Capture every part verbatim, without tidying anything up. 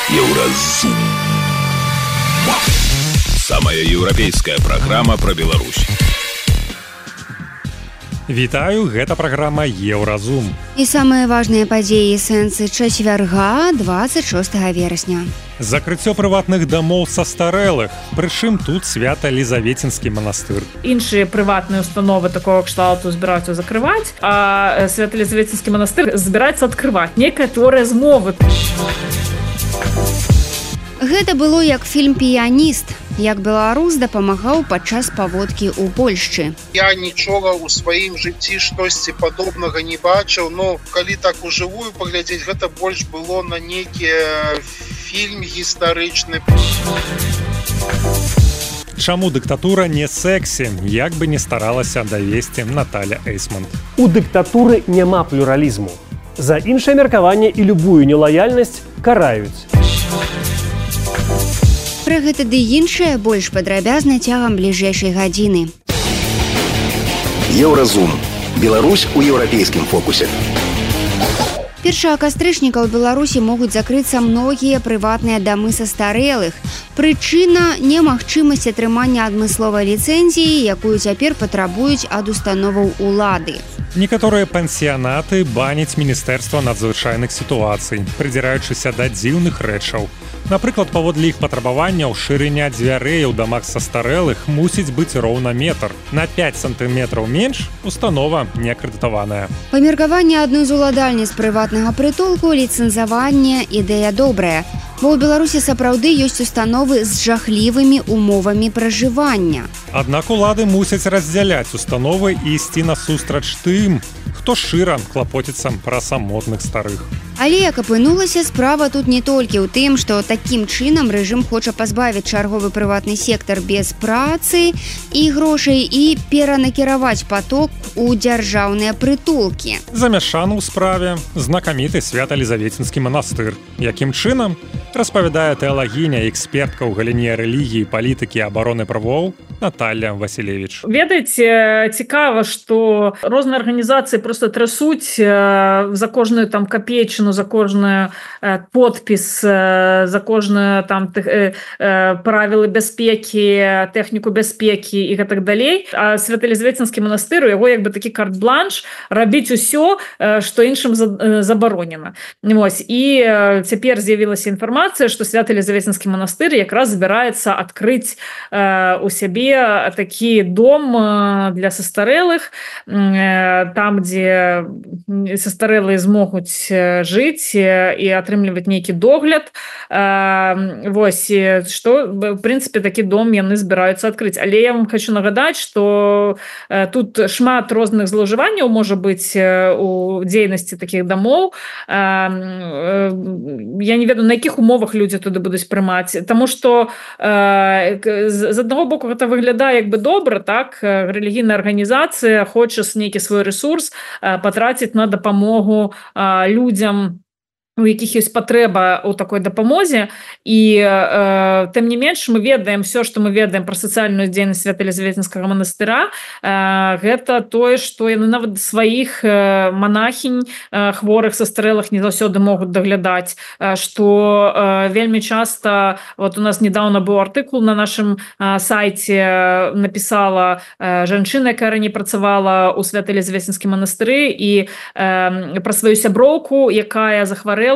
Еўразум. Самая еўрапейская праграма пра Беларусь. Вітаю, гэта праграма Еўразум. І самыя важныя падзеі і сэнсы чацвярга дваццаць шостага верасня. Закрыццё прыватных дамоў састарэлых, прычым тут Свята-Лізаветинскі манастыр. Іншыя прыватныя установы такого кшталту збіраюцца закрываць, а Свята-Лізаветинскі манастыр збіраецца адкрываць. Некая тэорыя змовы. Гэта было як фільм «Піяніст», як беларус дапамагаў падчас паводкі ў Польшчы. Я нічога ў сваім жыцці штосьці падобнага не бачыў, но калі так ужывую паглядзець, гэта больш было на нейкі фільм гістарычны. Чаму дыктатура не сэксі, як бы не старалася давесці Наталя Эйсмонт. У дыктатуры няма плюралізму. За іншае меркаванне і любую нелаяльнасць караюць. Пра гэта ды іншае больш падрабязна цягам бліжэйшай гадзіны. Еўразум. Беларусь у еўрапейскім фокусе. Першага кастрычніка ў Беларусі могуць закрыцца многія прыватныя дамы састарэлых. Прычына – немагчымасць атрымання адмысловай ліцэнзіі, якую цяпер патрабуюць ад установаў улады. Некаторыя пансіянаты баняць Міністэрства надзвычайных сітуацый, прыдзіраючыся да дзіўных рэчаў. Напрыклад, паводле іх патрабаванняў шырыня дзвярэй у дамах састарэлых мусіць быць роўна метр. На пяць сантыметраў менш установа не акрэдытаваная. Па меркаванні адной з уладальніц прыватнага прытулку ліцэнзаванне ідэя добрая. Бо ў Беларусі сапраўды ёсць установы з жахлівымі умовамі пражывання. Аднак улады мусяць раздзяляць установы і ісці насустрач тым, хто шчыра клапоціцца пра самотных старых. Але, як апынулася, справа тут не толькі ў тым, што такім чынам рэжым хоча пазбавіць чарговы прыватны сектар без працы і грошай і перанакіраваць паток у дзяржаўныя прытулкі. Замяшаны ў справе знакаміты Свята-Лізаветинскі манастыр. Якім чынам? Распавядае тэалагіня і экспертка ў галіне рэлігіі, палітыкі і абароны правоў Наталья Васілевіч. Ведаеце, цікава, што розныя арганізацыі проста трасуць за кожную там капейчыну, за кожны подпіс, за кожныя там правілы бяспекі, тэхніку бяспекі і гэтак далей. А Свята-Лізаветинскі манастыр, у яго як бы такі карт-бланш рабіць усё, што іншым забаронена. Вось. І цяпер з'явілася інфармацыя, што Свята-Лізаветинскі манастыр якраз збіраецца адкрыць у сябе такі дом для састарэлых, там, дзе састарэлыя змогуць жыць і атрымліваць нейкі догляд. Вось, што, в прынцыпе, такі дом яны збіраюцца адкрыць. Але я вам хочу нагадаць, што тут шмат розных злоўжыванняў можа быць у дзейнасці такіх дамоў. Я не ведаю, на якіх умовах людзі туды будуць прымаць. Таму што з аднаго боку гэта выглядае як бы добра, так? Рэлігійная арганізацыя хоча нейкі свой ресурс патраціць на дапамогу людзям, у якіх ёсць патрэба ў такой дапамозе. І э, тым не менш мы ведаем все, што мы ведаем пра сацыяльную дзейнасць Свята-Лізаветинскага манастыра. Э, гэта тое, што яны нават сваіх э, монахінь э, хворых састарэлых не заўсёды могуць даглядаць, э, што э, вельмі часта, вот у нас недавно быў артыкул на нашым э, сайце, напісала э, жанчына, якая раней працавала ў Свята-Лізаветинскім манастыры, і э, пра сваю сяброўку, якая захварэла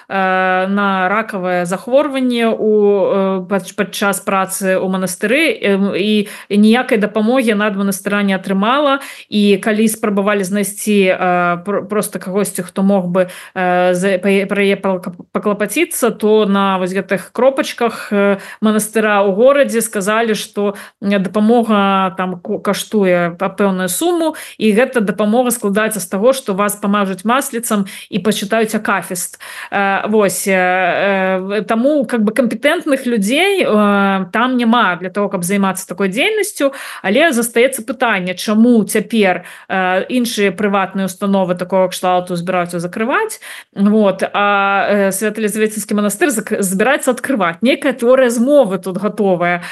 на ракавае захворванне у падчас працы ў манастыры, і ніякай дапамогі яна ад манастыра не атрымала. І калі спрабавалі знайсці проста кагосьці, хто мог бы пра яе паклапаціцца, то на вось гэтых кропачках манастыра ў горадзе сказалі, што дапамога там каштуе пэўную суму, і гэта дапамога складаецца з таго, што вас памажуць масліцам і пачытаюць акафіст. Вось, таму как бы кампетэнтных людзей там няма для того, каб займацца такой дзейнасцю. Але застаецца пытанне, чаму цяпер іншыя прыватныя установы такого кшталту збіраюцца закрываць, вот, а Свята-Лізаветинскі манастыр збіраецца адкрываць. Некая тэорыя змовы тут гатовая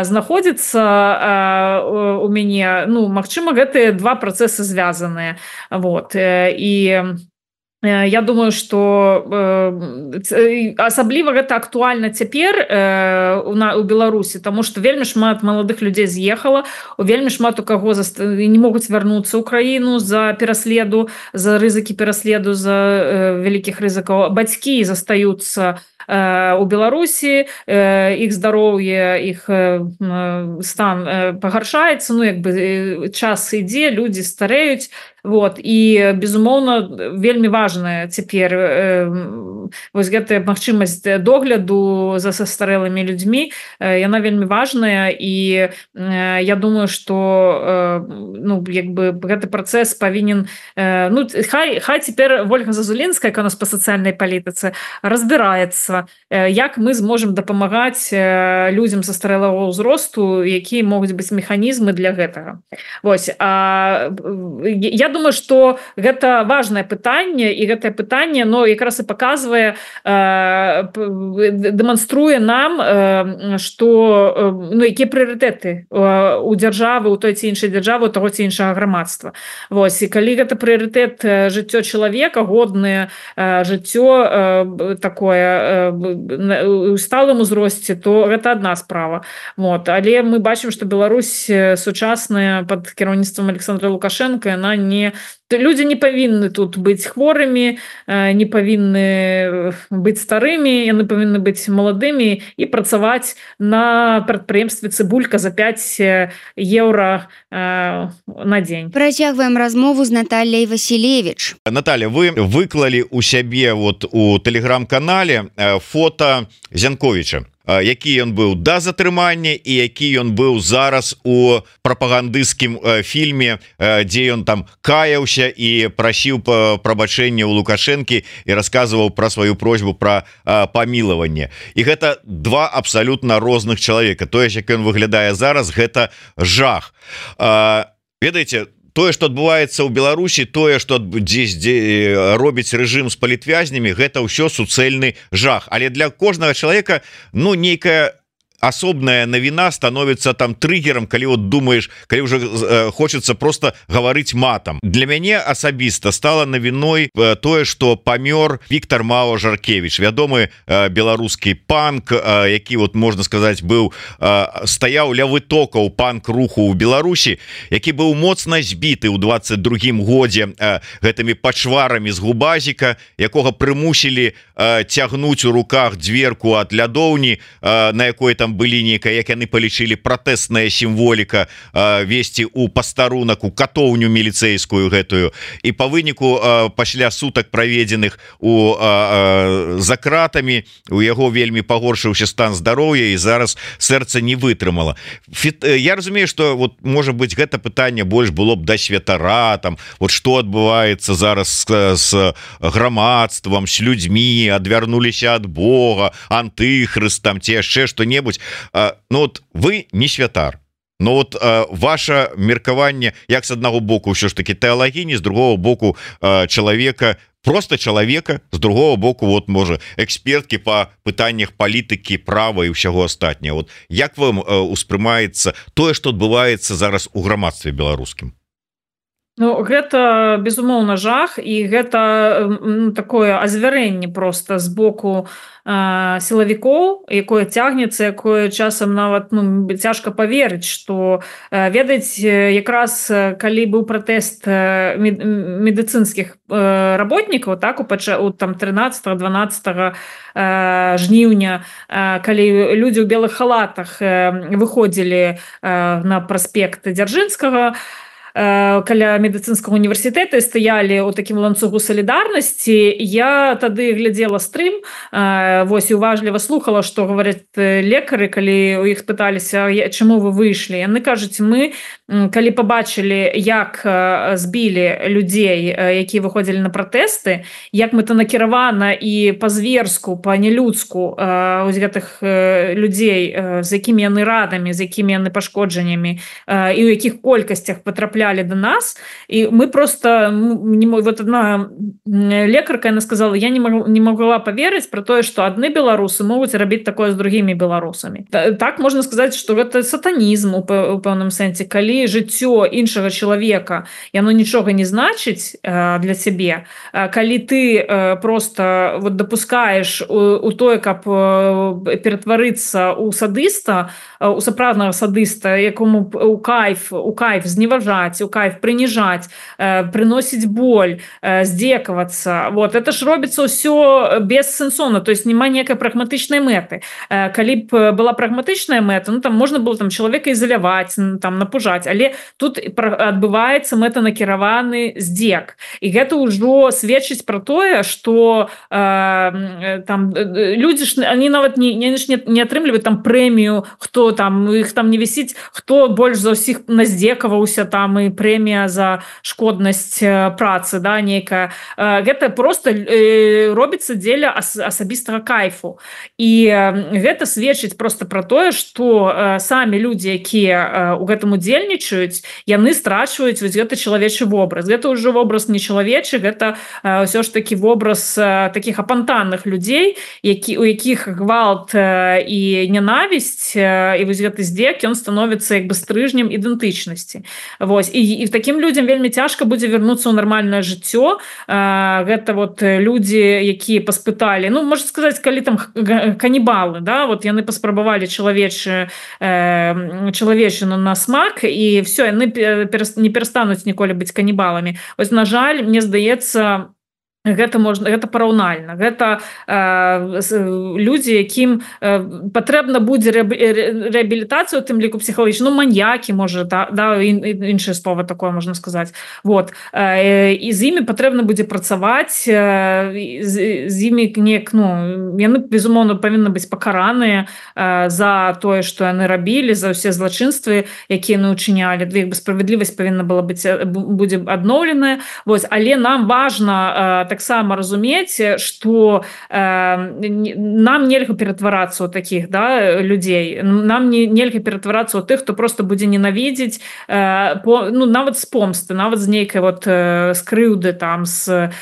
знаходзіцца у мяне. Ну, магчыма, гэтыя два працэсы звязаныя. Вот. І Я думаю, что э, асабліва гэта актуальна цяпер э, у, на, у Беларусі, тому что вельмі шмат маладых людзей з'ехала, у вельмі шмат у каго заст... не могуць вярнуцца ў краіну за пераследу, за рызыкі пераследу, за э, вялікіх рызыкаў. Бацькі застаюцца у Беларусі, іх здароўе, іх стан пагаршаецца, ну як бы час ідзе, людзі стареюць, вот, і безумоўна вельмі важная цяпер вось гэтая магчымасць догляду за састарэлымі людзьмі, яна вельмі важная, і я думаю, што ну як бы гэты працэс павінен, ну хай хай цяпер Ольга Зазулінская, яка у нас па сацыяльнай палітыцы, разбіраецца, як мы зможам дапамагаць людзям састарэлага ўзросту, якія могуць быць механізмы для гэтага. Вось, а я думаю, што гэта важнае пытанне, і гэтае пытанне, но якраз і паказвае, дэманструе нам, што ну якія прыярытэты у дзяржавы, у той ці іншай дзяржавы, у таго ці іншага грамадства. Вось, і калі гэта прыярытэт жыццё чалавека, годнае жыццё такое у сталым узросце, то гэта одна справа. Вот. Але мы бачым, што Беларусь сучасная пад кіраўніцтвам Александра Лукашенко, яна не... Людзі не павінны тут быць хворымі, не павінны быць старымі, яны павінны быць маладымі і працаваць на прадпрыемстве «Цыбулька» за пяць еўра на дзень. Працягваем размову з Натальяй Васілевіч. Наталья, вы выклалі у сябе вот у тэлеграм-канале фото Зянковіча, які ён быў да затрымання і які ён быў зараз у прапагандысцкім фільме, дзе ён там каяўся і прасіў прабачэння ў Лукашэнкі і расказваў пра сваю просьбу пра памілаванне. І гэта два абсалютна розных чалавека. Тое, як ён выглядае зараз, гэта жах. Ведаеце, тое, што адбываецца ў Беларусі, тое, што дзесь робіць рэжым з палітвязнямі, гэта ўсё суцэльны жах. Але для кожнага чалавека, ну, нейкая асобная навіна становится там триггером, калі вот думаешь, калі уже э, хочется просто говорить матом. Для мяне асабіста стала навіной э, тое, что памёр Віктор Мао Жаркевич, вядомы э, беларускі панк, э, які вот можна сказать быў э, стаяў ля вытокаў панк-руху ў Беларусі, які быў моцна збіты ў двадцать другім годзе э, гэтымі пачварамі з губазіка, якога прымусілі э, цягнуць у руках дзверку ад лядоўні, э, на якой там былі нейкая, як яны палічылі, пратэсная сімволіка, э, весці у пастарунак, у катоўню міліцэйскую гэтую, і па выніку э, пасля сутак праведзеных у э, за кратамі у яго вельмі пагоршыўся стан здароўя і зараз сэрца не вытрымала. Фіт, э, я разумею, што вот можа быць гэта пытанне больш было б да святара, там вот што адбываецца зараз з, з грамадствам, з людзьмі, адвярнуліся ад Бога, антыхрыст там ці яшчэ што-небудзь. Ну вот вы не святар, но вот э, ваше меркаванне, як с аднаго боку ўсё ж таки тэалагіні, з другого боку э, чалавека, просто чалавека, з другого боку вот можа эксперткі по пытаннях палітыкі, права і ўсяго астатняе. Вот як вам э, успрымаецца тое, што адбываецца зараз у грамадстве беларускім? Ну, гэта безумоўна жах, і гэта ну, такое азвярэнне просто з боку э, сілавікоў, якое цягнецца, якое часам нават ну, цяжка паверыць, што э, ведаць, якраз калі быў пратэст э, медыцынскіх э, работнікаў, так у, пача, у там трынаццатага дванаццатага э, жніўня, э, калі людзі ў белых халатах э, выходзілі э, на праспект Дзяржынскага, каля медыцынскага універсітэта стаялі ў такім ланцугу салідарнасці. Я тады глядзела стрым, вось і уважліва слухала, што говоряць лекары, калі у іх пыталіся, чаму вы выйшлі. Яны кажуць, мы, калі пабачылі, як збілі людзей, якія выходзілі на пратэсты, як мэтанакіравана і па-зверску, па-нелюдску ось гэтых людзей, з якімі яны радамі, з якімі яны пашкоджаннямі, і ў якіх колькасцях патрапляюць трапляли до нас, и мы просто не, вот одна лекарка, она сказала, я не, мог, не могла поверить про то, что одни белорусы могут робить такое с другими белорусами. Так можно сказать, что это сатанизм у, у певном сенсе, коли жыццё іншага человека, и оно ничего не значит э, для себе, э, коли ты э, просто вот допускаешь у, у той, как э, перетвориться у садиста, э, у сапраўднага садиста, якому у кайф, у кайф зневажать, у кайф принижать, э, приносить боль, э, здекаваться. Вот. Это ж робится все бессенсовно, то есть нема некой прагматичной мэты. Э, коли б была прагматичная мэта, ну там можно было там человека изолявать, там напужать, але тут адбываецца мэтанакіраваны здзек. І гэта ўжо сведчыць пра тое, што э, там людзі ж, они нават не, не, не атрымліваюць там прэмію, хто там, іх там не вісіць, хто больш за ўсіх наздзекаваўся там і прэмія за шкоднасць працы, да, нейкая. Э, гэта просто э, робіцца дзеля ас, асабістага кайфу. І э, гэта сведчыць просто пра тое, што э, самі людзі, якія э, у гэтым удзельнічаюць, яны страчваюць вось гэты чалавечы вобраз. Гэта ўжо вобраз не чалавечы, гэта э, ўсё ж такі вобраз э, такіх апантанных людзей, які, у якіх гвалт э, і нянавісць э, і вось гэты здзек, ён становіцца як бы стрыжнем ідэнтычнасці. Вось. І, і такім людзям вельмі цяжка будзе вярнуцца ў нармальнае жыццё. Э, гэта вот людзі, якія паспыталі, ну, можна сказаць, калі там канібалы, да, вот яны паспрабавалі чалавечы, э, чалавечыну на смак, і все, яны не перастануць ніколі быць канібаламі. Вось, на жаль, мне здаецца, гэта можна, гэта параўнальна. Гэта э, людзі, якім э, патрэбна будзе рэабілітацыя, у тым ліку псіхалагічна, ну, маньякі, можа, да, да, іншае слова такое можна сказаць. Вот. Э, і з імі патрэбна будзе працаваць, э, з, з імі неяк, ну, яны, безумоўна, павінны быць пакараныя э, за тое, што яны рабілі, за ўсе злачынствы, якія яны ўчынялі. Іх бы справядлівасць павінна была быць, будзе адноўленая. Вот. Але нам важна э, таксама разумець, што э, нам нельга ператварацца ў такіх, да, людзей. Нам не, нельга ператварацца ў тых, хто просто будзе ненавідзець, э, по, ну, нават з помсты, нават з нейкай вот э, скрыўды там, з,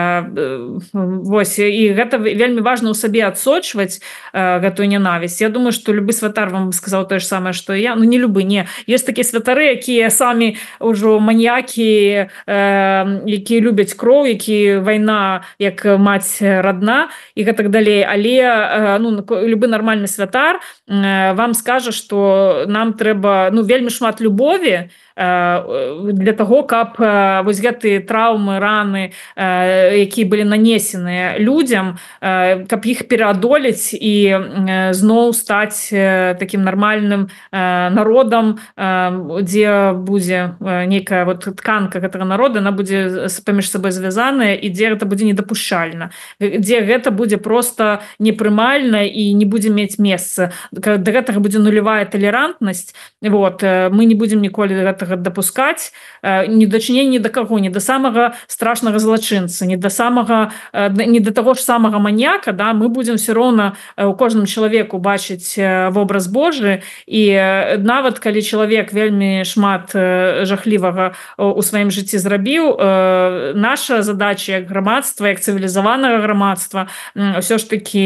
э, вось, і гэта вельмі важна ў сабе адсочваць э, гэтую нянавісць. Я думаю, што любы святар вам сказаў тое ж самае, што я, ну не любы, не. Ёсць такія святары, якія самі ўжо маньякі, э, якія любяць кроў, якія вайна як маць родна і гэтак далей, але ну, любы нармальны святар вам скажа, што нам трэба, ну, вельмі шмат любові для того, каб вось гэтыя траўмы, раны, якія былі нанесеныя людзям, каб іх пераадолець і зноў стаць такім нармальным народам, дзе будзе нейкая вот тканка гэтага народа, она будзе паміж сабой звязаная, і дзе гэта будзе недапушчальна, дзе гэта будзе просто непрымальна і не будзе мець месца. Да гэтага будзе нулявая талерантнасць. Вот. Мы не будзем ніколі гэта дапускаць ні дачынення ні да каго, ні да самага страшнага злачынца, ні да самага, ні да таго ж самага маньяка, да, мы будзем все роўна у кожным чалавеку бачыць вобраз Божы, і нават калі чалавек вельмі шмат жахлівага у сваім жыцці зрабіў, наша задача як грамадства, як цывілізаванага грамадства ўсё ж такі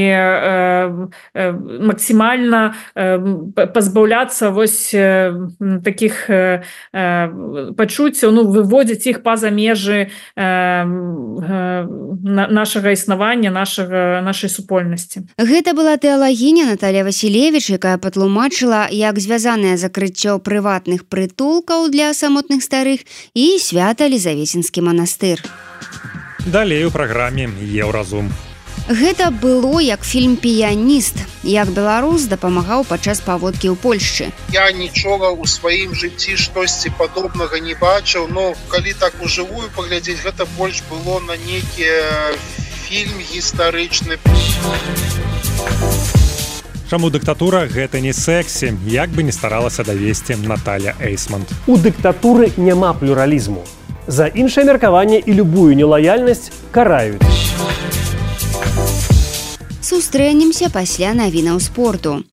максімальна пазбаўляцца вось такіх пачуццяў, ну, выводзіць іх па-за межы э, нашага існавання, нашага, нашай супольнасці. Гэта была тэалагіня Наталья Васілевіч, якая патлумачыла, як звязанае закрыццё прыватных прытулкаў для самотных старых і Свята-Лізавецінскі манастыр. Далей у праграме Еўразум. Гэта было як фільм «Піяніст», як беларус дапамагаў падчас паводкі ў Польшчы. Я нічога ў сваім жыцці штосьці падобнага не бачыў, но калі так ужывую паглядзець, гэта больш было на нейкі фільм гістарычны. Чаму дыктатура гэта не сэксі, як бы не старалася давесці Наталья Эйсмонт. У дыктатуры няма плюралізму. За іншае меркаванне і любую нелаяльнасць караюць. Сустрэнемся пасля навінаў спорту.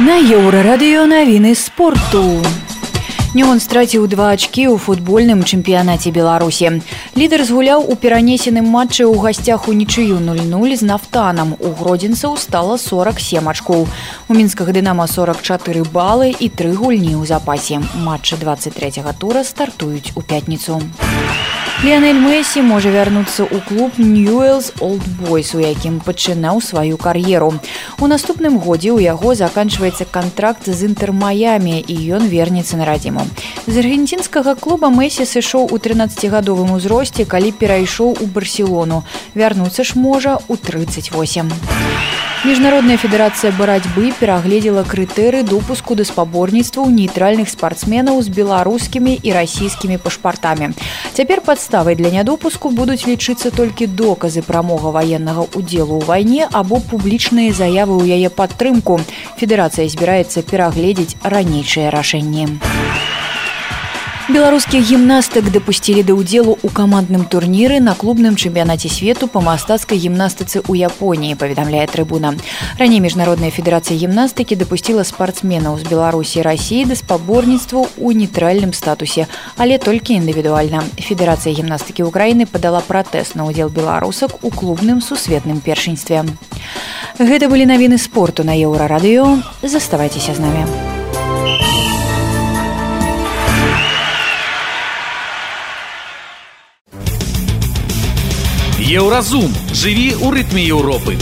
На Еўрарадыё навіны спорту. Неон страціў два ачкі ў футбольным чэмпіянаце Беларусі. Лідар згуляў у перанесеным матчы ў гасцях у нічыю нуль нуль з Нафтанам. У гродзенцаў стала сорок сем ачкоў. У мінскага Дынама сорок чатыры балы і тры гульні ў запасе. Матчы двадцать трэцяга тура стартуюць у пятніцу. Ліанель Месі можа вярнуцца ў клуб Newell's Old Boys, у якім пачынаў сваю кар'еру. У наступным годзе ў яго заканчваецца кантракт з Інтэр Маямі, і ён вернецца на радзіму. З аргенцінскага клуба Месі сышоў у трынаццацігадовым узросце, калі перайшоў у Барселону. Вярнуцца ж можа ў трыццаць восем. Міжнародная федэрацыя барацьбы перагледзела крытэры допуску да спаборніцтваў нейтральных спартсменаў з беларускімі і расійскімі пашпартамі. Цяпер падставай для нядопуску будуць лічыцца толькі доказы прамога ваеннага ўдзелу ў вайне або публічныя заявы ў яе падтрымку. Федэрацыя збіраецца перагледзець ранейшыя рашэнні. Беларускіх гімнастак дапусцілі да ўдзелу ў камандным турніры на клубным чэмпіянаце свету па мастацкай гімнастыцы ў Японіі, паведамляе Трыбуна. Раней Міжнародная федэрацыя гімнастыкі дапусціла спартсменаў з Беларусі і Расіі да спаборніцтваў у нейтральным статусе, але толькі індывідуальна. Федэрацыя гімнастыкі ўкраіны падала пратэст на ўдзел беларусак у клубным сусветным першынстве. Гэта былі навіны спорту на Еўрарадыё. Заставайцеся з намі. Еўразум. Жыві ў рытме Еўропы.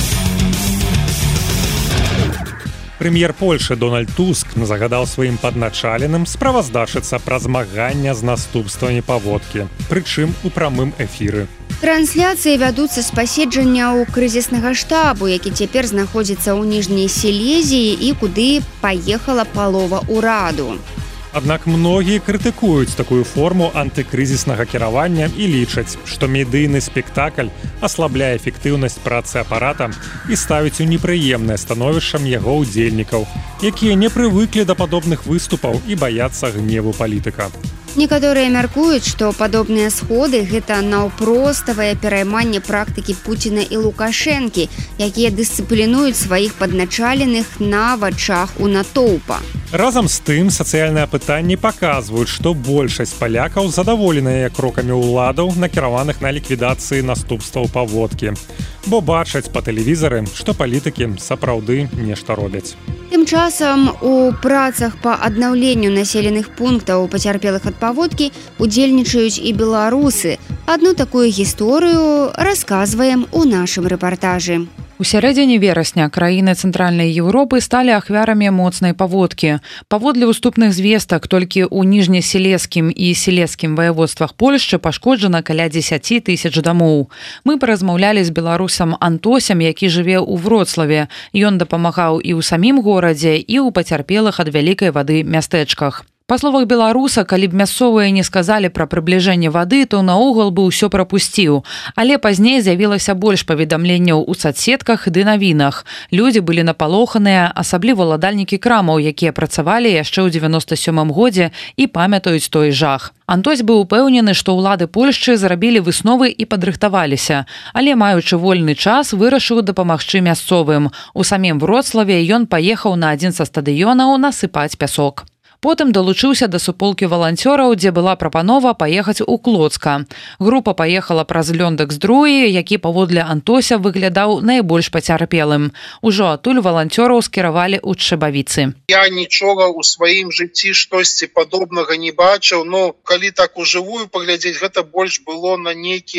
Прэм'ер Польшы Дональд Туск загадаў сваім падначаленым справаздачыцца пра змагання з наступствамі паводкі, прычым у прамым эфіры. Трансляцыі вядуцца з паседжання ў крызіснага штабу, які цяпер знаходзіцца ў ніжняй Сілезіі і куды паехала палова ўраду. Аднак многія крытыкуюць такую форму антыкрызіснага кіравання і лічаць, што медыйны спектакль аслабляе эфектыўнасць працы апарата і ставіць у непрыемнае становішча яго ўдзельнікаў, якія не прывыклі да падобных выступаў і баяцца гневу палітыка. Некаторыя мяркуюць, што падобныя сходы – гэта наўпроставае перайманне практыкі Пуціна і Лукашэнкі, якія дысцыплінуюць сваіх падначаленых на вачах у натоўпа. Разам з тым, сацыяльныя пытанні паказваюць, што большасць палякаў задаволеныя крокамі ўладаў, накіраваных на ліквідацыі наступстваў паводкі, бо бачаць па тэлевізары, што палітыкі сапраўды нешта робяць. Тым часам у працах па аднаўленню населеных пунктаў пацярпелых ад паводкі удзельнічаюць і беларусы. Адну такую гісторыю расказваем у нашым рэпартажы. У сярэдзіне верасня краіны Цэнтральнай Еўропы сталі ахвярамі моцнай паводкі. Паводле уступных звестак, толькі ў ніжнесілезскім і сілезскім ваяводствах Польшчы пашкоджана каля дзесяць тысяч дамоў. Мы паразмаўлялі з беларусам Антосем, які жыве ў Вроцлаве. Ён дапамагаў і ў самім горадзе, і ў пацярпелых ад вялікай вады мястэчках. Па словах беларуса, калі б мясцовыя не сказалі пра прыбліжэнне вады, то наогул бы ўсё прапусціў. Але пазней з'явілася больш паведамленняў у садсетках ды навінах. Людзі былі напалоханыя, асабліва ўладальнікі крамаў, якія працавалі яшчэ ў дзевяноста сёмым годзе і памятаюць той жах. Антось быў упэўнены, што ўлады Польшчы зрабілі высновы і падрыхтаваліся, але, маючы вольны час, вырашыў дапамагчы мясцовым. У самім Вроцлаве ён паехаў на адзін са стадыёнаў насыпаць пясок. Потым далучыўся да суполкі валанцёраў, дзе была прапанова паехаць у Клоцка. Група паехала праз лёндак з Друі, які паводле Антося выглядаў найбольш пацярпелым. Ужо адтуль валанцёраў скіравалі ў Чэбавіцы. Я нічога ў сваім жыцці штосьці падобнага не бачыў, но калі так ужывую паглядзець, гэта больш было на нейкі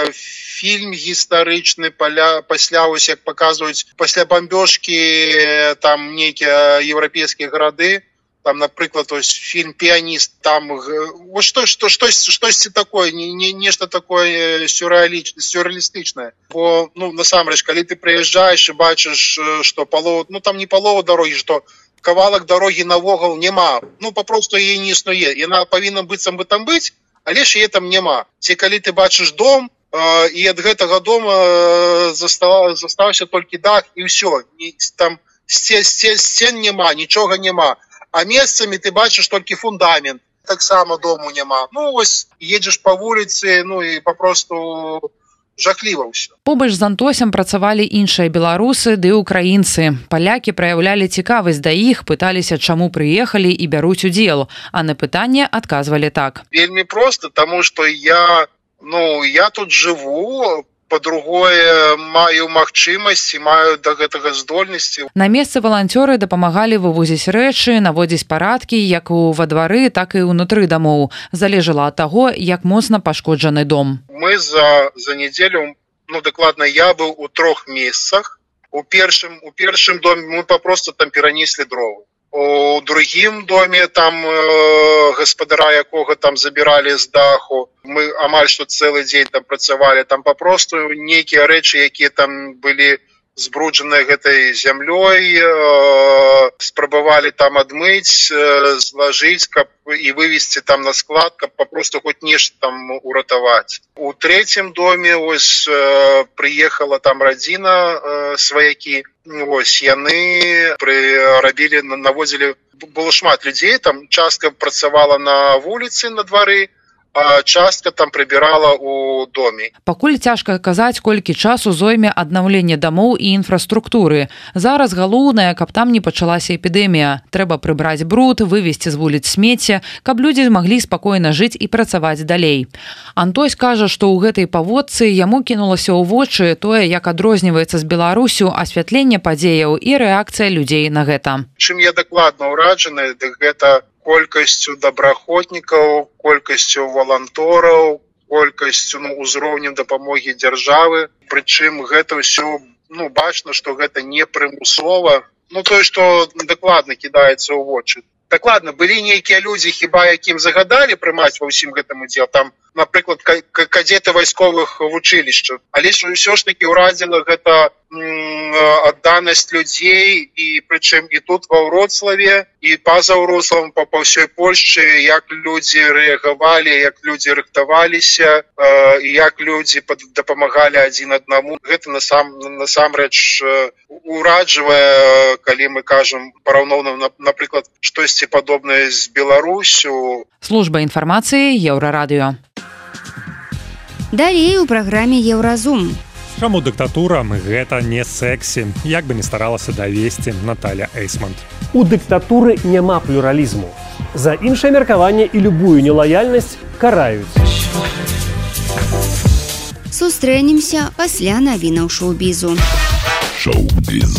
фільм гістарычны пасля, ось як паказваюць, пасля бамбёжкі там нейкія еўрапейскія гарады. Там, напрыклад, ось фільм «Піяніст», там вот што, што, штосьці, штосьці такое, не, не, нешта такое сюрреалістычнае. Бо, ну, насамрэч, калі ты прыязджаеш і бачыш, што палова, ну, там не палова дарогі, што кавалак дарогі навогул няма. Ну, папросту яе не існуе. Яна павінна быццам бы там быць, але ж яе там няма. Ці калі ты бачыш дом, э, і ад гэтага дома застава, заставаўся толькі дах, і ўсё. І, там сцен, сцен, сцен няма, нічога няма. А месцамі ты бачыш толькі фундамент. Таксама дому няма. Ну, ось, едзеш па вуліцы, ну, і папросту жахліва ўсё. Побач з Антосем працавалі іншыя беларусы ды украінцы. Палякі праяўлялі цікавасць да іх, пыталіся, чаму прыехалі і бяруць удзел, а на пытанне адказвалі так. Вельмі проста, таму што я, ну, я тут жыву, па-другое, маю магчымасць і маю да гэтага здольнасці. На месцы валанцёры дапамагалі вывозіць рэчы, наводзіць парадкі як у во двары, так і ўнутры дамоў. Залежала ад таго, як моцна пашкоджаны дом. Мы за, за нядзелю, ну, дакладна, я быў у трох месцах. У першым, у першым доме мы папросту там перанеслі дровы. У другім доме там э, гаспадара, якога там забіралі з даху, мы амаль што цэлы дзень там працавалі, там папросту нейкія рэчы, якія там былі збруджаныя гэтай зямлёй, э, спрабавалі там адмыць, э, злажыць, каб і вывезці там на склад, каб папросту хоць нешта там уратаваць. У трэцім доме ось э, прыехала там радзіна, э, сваякі. Ось яны прырабілі, наводзілі, было шмат людзей, там частка працавала на вуліцы, на двары, а частка там прыбірала у доме. Пакуль цяжка казаць, колькі часу зойме аднаўленне дамоў і інфраструктуры. Зараз галоўнае, каб там не пачалася эпідэмія. Трэба прыбраць бруд, вывесці з вуліц смецце, каб людзі змаглі спакойна жыць і працаваць далей. Антось кажа, што ў гэтай паводцы яму кінулася ў вочы тое, як адрозніваецца з Беларусю асвятленне падзеяў і рэакцыя людзей на гэта. Чым я дакладна ўраджаны, дык гэта колькасцю добраахвотнікаў, колькасцю валантораў, колькасцю, ну, узроўнем дапамогі дзяржавы. Прычым гэта ўсё, ну, бачна, што гэта не прымусова. Ну, тое, што дакладна кідаецца ў вочы. Дакладна, былі нейкія людзі, хіба якім загадалі прымаць ва ўсім гэтым удзел, там, напрыклад, кадеты вайсковых вучылішчаў. Але ж ўсё ж такі ўразіла гэта адданасць людзей, і прычым і тут ва Вроцлаве, і па-за Вроцлавам, па ўсёй Польшчы, як людзі рэагавалі, як людзі рыхтаваліся, і як людзі дапамагалі адзін аднаму. Гэта насам, насамрэч ураджвае, калі мы кажам параўноўна, напрыклад, штосьці падобнае з Беларусю. Служба інфармацыі Еўрарадыё. Далей у праграме Еўразум. Чаму дыктатура гэта не сэксі, як бы не старалася давесці Наталя Эйсмонт. У дыктатуры няма плюралізму. За іншае меркаванне і любую нелаяльнасць караюць. Сустрэнемся пасля навінаў шоу-бізу. Шоу-біз.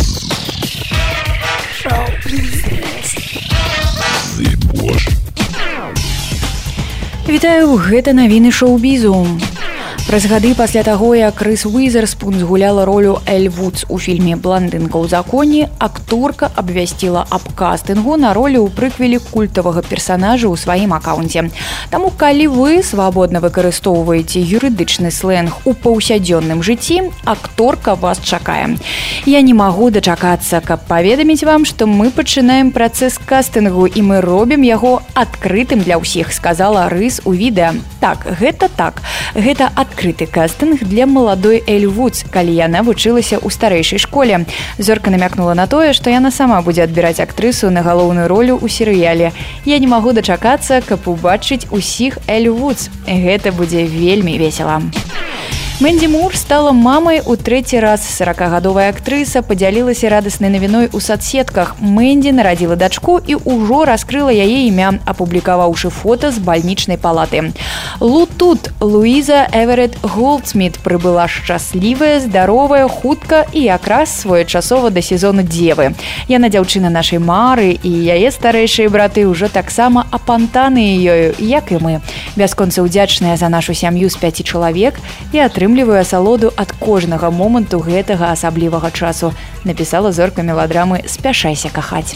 Вітаю, гэта навіны шоу-бізу. Праз гады пасля таго, як Рыз Уізерспун згуляла ролю Эль Вудс у фільме «Бландынка ў законе», акторка абвясціла аб кастынгу на ролю ў прыквеле культавага персанажа ў сваім акаунце. Таму, калі вы свабодна выкарыстоўваеце юрыдычны сленг у паўсядзённым жыцці, акторка вас чакае. Я не магу дачакацца, каб паведаміць вам, што мы пачынаем працэс кастынгу і мы робім яго адкрытым для ўсіх, сказала Рыз у відэа. Так, гэта так. Гэта адкрыты кастынг для маладой Эль Вудс, калі яна вучылася ў старэйшай школе. Зорка намякнула на тое, што яна сама будзе адбіраць актрысу на галоўную ролю ў серыяле. Я не магу дачакацца, каб убачыць усіх Эль Вудс. Гэта будзе вельмі весела. Мэнді Мур стала мамай у трэці раз. саракагадовая актрыса падзялілася радаснай навіной у садсетках. Мэнді нарадзіла дачку і ўжо раскрыла яе імя, апублікаваўшы фота з бальнічнай палаты. Лу тут Луіза Эверетт Голдсміт прыбыла шчаслівая, здаровая, хутка і якраз своечасова да сезону дзевы. Яна дзяўчына нашай мары, і яе старэйшыя браты ўжо таксама апантаныя ёю, як і мы. Бясконца ўдзячныя за нашу сям'ю з пяці чалавек і атрымліваю асалоду ад кожнага моманту гэтага асаблівага часу, напісала зорка меладрамы «Спяшайся кахаць».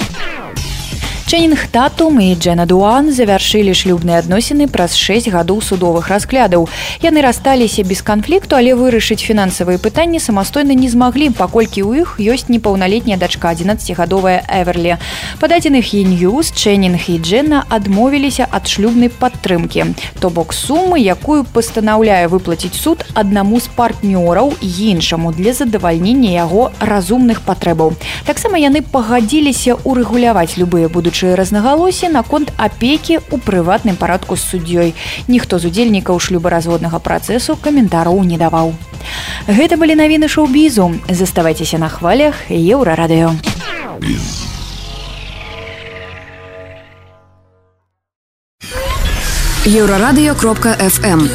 Чэнінг Татум і Джэна Дуан завяршылі шлюбныя адносіны праз шэсць гадоў судовых разглядаў. Яны рассталіся без канфлікту, але вырашыць фінансавыя пытанні самастойна не змаглі, паколькі ў іх ёсць непаўналетняя дачка адзінаццацігадовая Эверлі. Па дадзеных E-News, Чэнінг і Джэна адмовіліся ад шлюбнай падтрымкі, то бок сумы, якую пастанаўляе выплаціць суд аднаму з партнёраў іншаму для задавальнення яго разумных патрэбаў. Таксама яны пагадзіліся урэгуляваць любыя будучыя разнагалоссі наконт апекі ў прыватным парадку з суддзёй. Ніхто з удзельнікаў шлюбаразводнага працэсу каментараў не даваў. Гэта былі навіны шоу-бізу. Заставайцеся на хвалях Еўрарадыё. еўрарадыё кропка эф эм.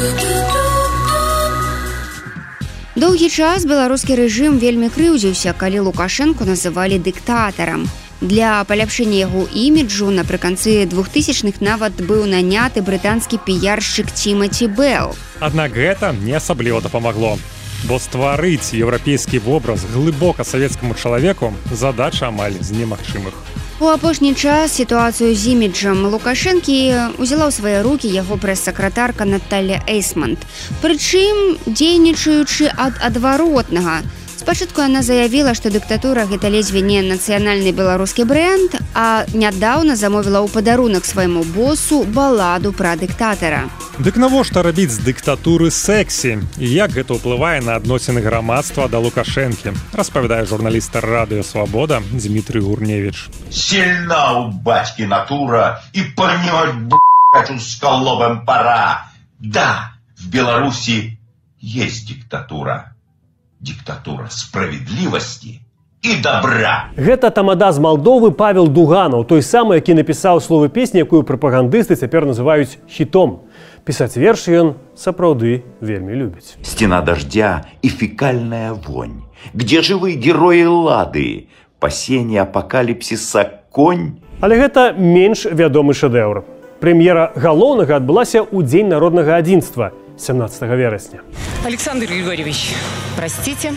Доўгі час беларускі рэжым вельмі крыўдзіўся, калі Лукашэнку называлі дыктатарам. Для паляпшэння яго іміджу напрыканцы двухтысячных нават быў наняты брытанскі піяршчык Тімаці Белл. Аднак гэта не асабліва дапамагло, бо стварыць еўрапейскі вобраз глыбока савецкаму чалавеку задача амаль з немагчымых. У апошні час сітуацыю з іміджам Лукашэнкі ўзяла ў свае рукі яго прэс-сакратарка Наталля Эйсмонт. Прычым, дзейнічаючы ад адваротнага. Спачатку яна заявіла, што дыктатура гэта ледзьве не нацыянальны беларускі брэнд, а нядаўна замовіла ў падарунак свайму босу баладу пра дыктатара. Дык навошта рабіць з дыктатуры сексі? І як гэта ўплывае на адносіны грамадства да Лукашэнкі, распавядае журналіст Радыё Свабода Дмітрый Гурневіч. Сильна у бацькі натура, і панять, б***ь, усколобам пора. Да, в Беларуси есть диктатура. Диктатура справедливости и добра. Гэта тамада з Малдовы Павел Дуганаў, той самы, які напісаў словы песні, якую прапагандысты цяпер называюць хітом. Пісаць вершы ён сапраўды вельмі любіць. Стена дождя и фекальная вонь. Где живые герои Лады? Пасенье апокалипсиса конь. Але гэта менш вядомы шэдэўр. Прэм'ера галоўнага адбылася ў дзень народнага адзінства семнадцатого верасня. Александр Григорьевич, простите,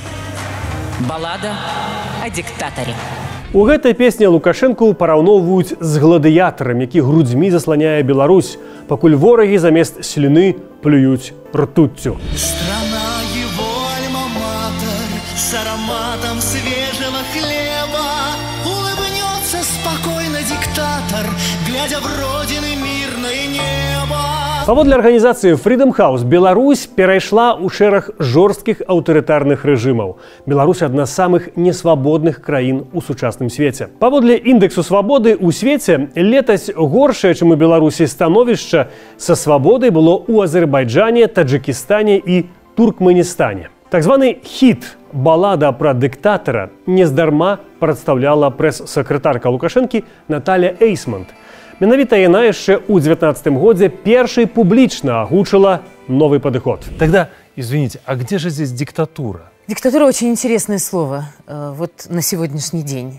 баллада о диктаторе. У гэтай песні Лукашэнку параўноўваюць з гладыятарам, які грудзьмі засланяе Беларусь, пакуль ворагі замест слюны плююць ртуццю. Страна его альма-матер с ароматом свежего хлеба. Улыбнется спокойно диктатор, глядя в родины мирное небо. Паводле арганізацыі Freedom House, Беларусь перайшла ў шэраг жорсткіх аўтарытарных рэжымаў. Беларусь адна з самых несвабодных краін у сучасным свеце. Паводле індэксу свабоды ў свеце летась горшае, чым у Беларусі становішча са свабодай было ў Азербайджане, Таджикістане і Туркменістане. Так званы хіт «Балада пра дыктатара» нездарма прадстаўляла прэс-сакратарка Лукашэнкі Наталля Эйсмонт. Менавіта яна яшчэ ў девятнадцатым годзе першай публічна агучыла новый падыход. Тогда, извините, а где же здесь диктатура? Диктатура очень интересное слово вот на сегодняшний день.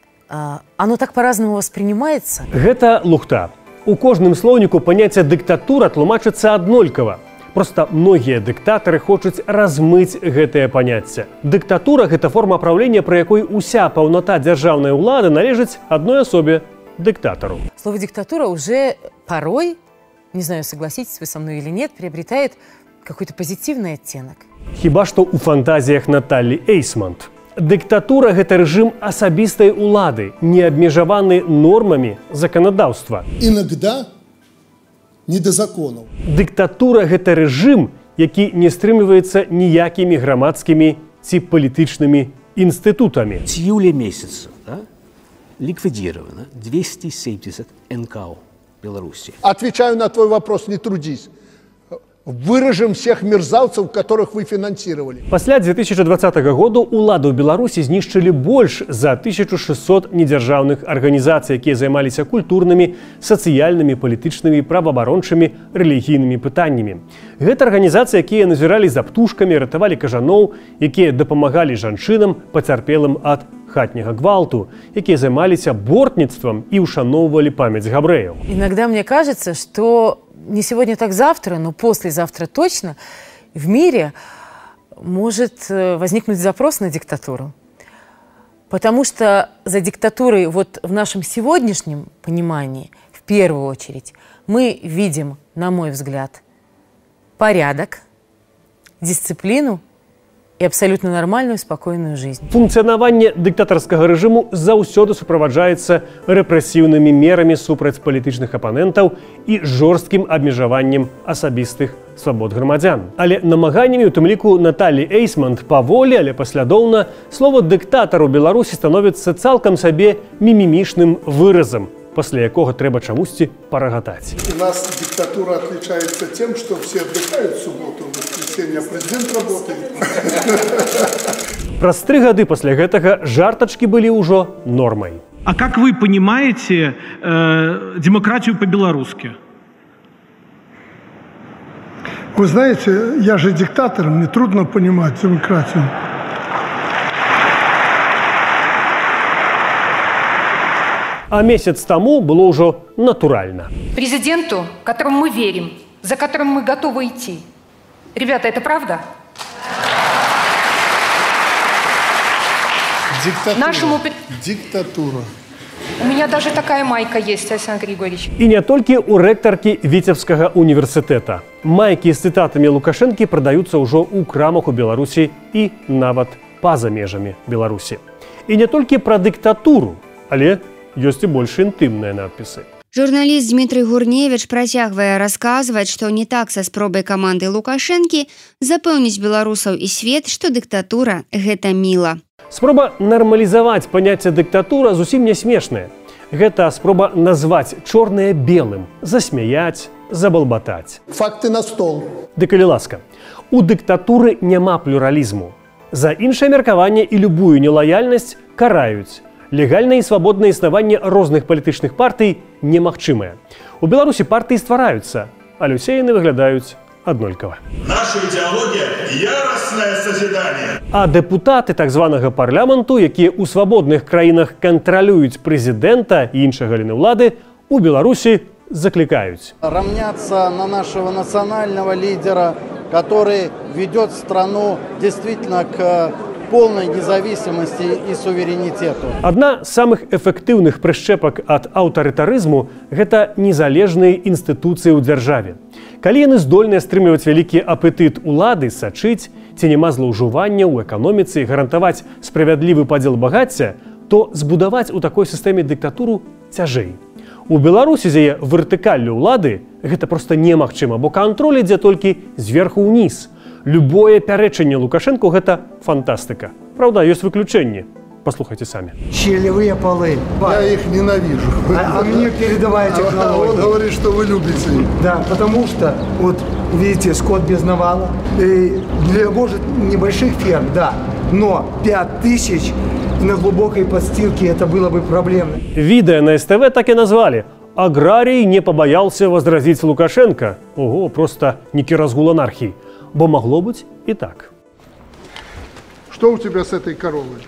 Оно так по-разному воспринимается. Гэта лухта. У кожным слоўніку паняцце дыктатура тлумачыцца аднолькава. Просто многія дыктатары хочуць размыць гэтае паняцце. Дыктатура – гэта форма праўлення, пры якой уся паўната дзяржаўнай улады належыць адной асобе – диктатору. Слово «диктатура» уже порой, не знаю, согласитесь вы со мной или нет, приобретает какой-то позитивный оттенок. Хіба што ў фантазіях Наталлі Эйсмонт. Дыктатура – гэта рэжым асабістай улады, не абмежаваны нормамі заканадаўства. Иногда не до законов. Дыктатура – гэта рэжым, які не стрымліваецца ніякімі грамадскімі ці палітычнымі інстытутамі. С июля месяца, да? Ликвидировано двести семьдесят эн ка о Беларуси. Отвечаю на твой вопрос, не трудись. Выражем всех мерзавцев, которых вы финансировали. Пасля две тысячи двадцатого году улады ў Беларусі знішчылі больш за тысячу шестьсот недзяржаўных арганізацый, якія займаліся культурнымі, сацыяльнымі, палітычнымі, праваабарончымі, рэлігійнымі пытаннямі. Гэта арганізацыі, якія назіралі за птушкамі, ратавалі кажаноў, якія дапамагалі жанчынам, пацярпелым ад хатняга гвалту, якія займаліся бортніцтвам і ушаноўвалі памяць габрэяў. Иногда мне кажется, что не сегодня, так завтра, но послезавтра точно в мире может возникнуть запрос на диктатуру. Потому что за диктатурой вот в нашем сегодняшнем понимании, в первую очередь, мы видим, на мой взгляд, порядок, дисциплину и абсолютно нормальную, спокойную жизнь. Функцыянаванне дыктатарскага рэжыму заўсёды суправаджаецца рэпрэсіўнымі мерамі супраць палітычных апанентаў і жорсткім абмежаваннем асабістых свабод грамадзян. Але намаганнямі, у тым ліку Наталлі Эйсмонт, паволі, але паслядоўна, слово «дыктатар» у Беларусі становіцца цалкам сабе мімімішным выразам, пасля якога трэба чамусьці парагатаць. У нас диктатура отличается тем, что все отдыхают в субботу, в воскресенье. Ксения, президент работает. Праз тры гады пасля гэтага жартачкі былі ўжо нормай. А как вы понимаете э, демократию по-белорусски? Вы знаете, я же диктатор, мне трудно понимать демократию. А месяц таму было ўжо натуральна. Президенту, которому мы верим, за которым мы готовы идти. Ребята, это правда? Диктатура. Нашему... Диктатура. У меня даже такая майка есть, Александр Григорьевич. І не толькі ў рэктаркі Віцебскага універсітэта. Майкі з цытатамі Лукашэнкі прадаюцца ўжо ў крамах у Беларусі і нават па-за межамі Беларусі. І не толькі пра дыктатуру, але ёсць і больш інтымныя надпісы. Журналіст Дмітрый Гурневіч працягвае расказваць, што не так са спробай каманды Лукашэнкі запэўніць беларусаў і свет, што дыктатура – гэта міла. Спроба нармалізаваць паняцце дыктатура зусім не смешная. Гэта спроба назваць чорнае белым, засмяяць, забалбатаць. Факты на стол. Ды калі ласка, у дыктатуры няма плюралізму. За іншае меркаванне і любую нелаяльнасць караюць. Легальнае і свабоднае існаванне розных палітычных партый немагчымае. У Беларусі партыі ствараюцца, але ўсе яны выглядаюць аднолькава. Наша ідэалогія – яростное созидание. А дэпутаты так званага парламенту, якія ў свабодных краінах кантралююць прэзідэнта і іншыя галіны ўлады, у Беларусі закликают равняться на нашего национального лидера, который ведет страну действительно к полной независимости и суверенитету. Одна з самых эфектыўных прышчэпак ад аўтарытарызму – гэта незалежныя інстытуцыі ў дзяржаве. Калі яны здольныя стрымліваць вялікі апетыт улады, сачыць, ці няма злоўжывання ў эканоміцы і гарантаваць справядлівы падзел багацця, то збудаваць у такой сістэме дыктатуру цяжэй. У Беларусі з яе вертыкаллю ўлады гэта проста немагчыма, бо кантроль ідзе толькі зверху ўніз. Любое пярэчанне Лукашенко – гэта фантастыка. Правда, ёсць выключэнні. Послухайте сами. Щелевые полы. Я их ненавижу. А, а мне передавая технологии. Он говорит, что вы любите их. Да, потому что, вот видите, скот без навала. И для, может, небольших ферм, да, но пять тысяч на глубокой подстилке это было бы проблемно. Видео на СТВ так и назвали. Аграрий не побоялся возразить Лукашенко. Ого, просто некий разгул анархии. Бо могло быть и так. Что у тебя с этой коровой?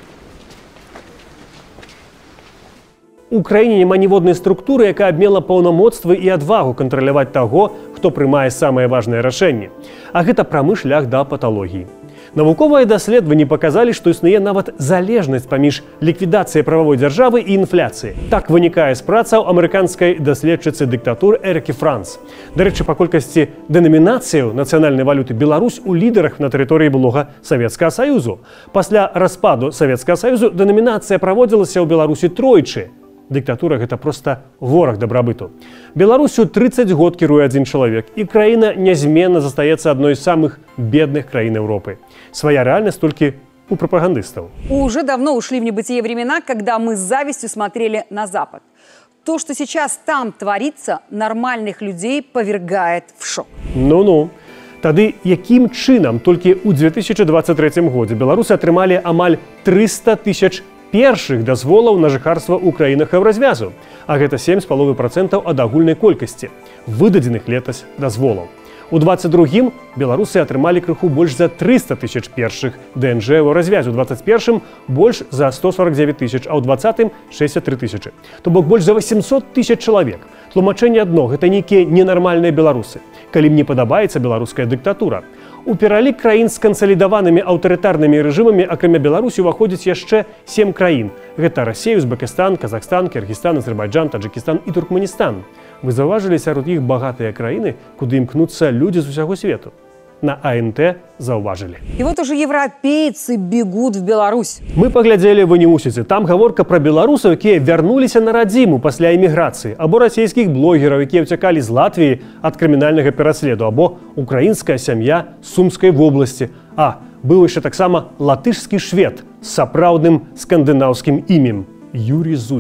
У краіне няма ніводнай структуры, якая б мела паўнамоцтвы і адвагу кантраляваць таго, хто прымае самыя важныя рашэнні. А гэта прамы шлях да паталогіі. Навуковыя даследаванні паказалі, што існуе нават залежнасць паміж ліквідацыяй прававой дзяржавы і інфляцыяй. Так вынікае з працаў амерыканскай даследчыцы дыктатуры Эрыкі Франц. Дарэчы, па колькасці дэнамінацыяў нацыянальнай валюты Беларусь у лідарах на тэрыторыі былога Савецкага Саюзу. Пасля распаду Савецкага Саюзу дэнамінацыя праводзілася ў Беларусі тройчы. Дыктатура – гэта проста вораг дабрабыту. Беларусю тридцать год кіруе адзін чалавек, і краіна нязменна застаецца адной з самых бедных краін Европы. Своя реальность только у пропагандистов. Уже давно ушли в небытие времена, когда мы с завистью смотрели на Запад. То, что сейчас там творится, нормальных людей повергает в шок. Ну-ну. Тады якім чынам толькі ў две тысячи двадцать третьем годзе беларусы атрымалі амаль триста тысяч першых дазволаў на жыхарства ў краінах еўразвязу, а гэта сем з паловай процентаў ад агульнай колькасці выдадзеных летась дазволаў. У двадцать другім беларусы атрымалі крыху больш за триста тысяч першых ДНЖ еўразвязу, у двадцать первым больш за сто сорок девять тысяч, а ў двадцатым шестьдесят три тысячи. То бок больш за восемьсот тысяч чалавек. Тлумачэнне адно – гэта нейкія ненармальныя беларусы, калі ім не падабаецца беларуская дыктатура. У пералік краін з кансалідаванымі аўтарытарнымі рэжымамі акрамя Беларусі ўваходзіць яшчэ сем краін. Гэта Расія, Узбекістан, Казахстан, Кыргызстан, Азербайджан, Таджикістан і Туркменістан. Вы заўважылі сярод іх багатыя краіны, куды імкнуцца людзі з усяго свету. На АНТ заўважылі. И вот уже европейцы бегут в Беларусь. Мы паглядзелі, вы не мусіце. Там гаворка пра беларусаў, якія вярнуліся на радзіму пасля эміграцыі, або расійскіх блогераў, якія ўцякалі з Латвіі ад крымінальнага пераследу, або украінская сям'я з Сумскай вобласці. А быў яшчэ таксама латышскі швед з сапраўдным скандынаўскім імем Юрий Зуев.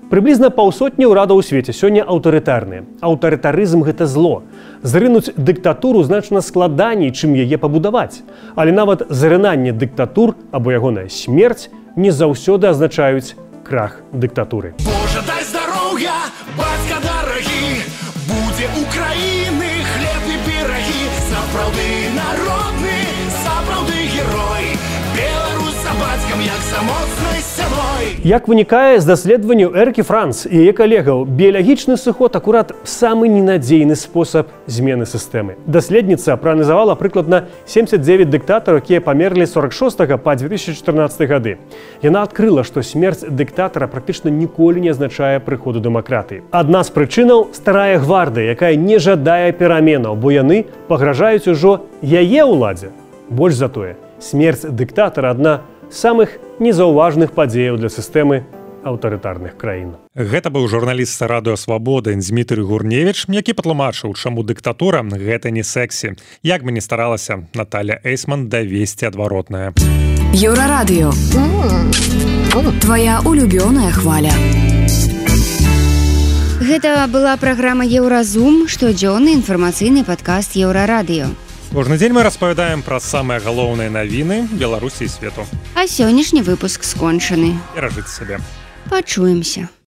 Прыблізна паўсотні ўрадаў у свеце сёння аўтарытарныя. Аўтарытарызм гэта зло. Зрынуць дыктатуру значна складаней, чым яе пабудаваць. Але нават зарынанне дыктатур або ягоная смерць не заўсёды азначаюць крах дыктатуры. Боже, дай здароўя, бацька дарагі, будзе Украіны хлеб і пірагі, сапраўды народны, сапраўды герой, Беларусь за бацькам, як за моцнай сцяной. Як вынікае з даследаванняў Эркі Франц і яе калегаў, біялагічны сыход акурат самы ненадзейны спосаб змены сістэмы. Даследніца прааналізавала прыкладна семьдесят девять дыктатараў, якія памерлі з сорок шостага па две тысячи четырнадцатый гады. Яна адкрыла, што смерць дыктатара практычна ніколі не азначае прыходу дэмакратыі. Адна з прычынаў старая гвардыя, якая не жадае пераменаў, бо яны пагражаюць ужо яе ўладзе. Больш за тое, смерць дыктатара адна з самых незаўважных падзеяў для сістэмы аўтарытарных краін. Гэта быў журналіст радыё Свабода Дзмітрый Гурневіч, які патлумачыў, чаму дыктатура гэта не сэксі. Як бы ні старалася Наталя Эйсман давесці адваротнае. Еўрарадыё. Твая улюбёная хваля. Гэта была праграма Еўразум, штодзённы інфармацыйны падкаст Еўрарадыё. Кожны дзень мы распавядаем пра самыя галоўныя навіны Беларусі і свету. А сённяшні выпуск скончаны. Беражыце сябе. Пачуемся.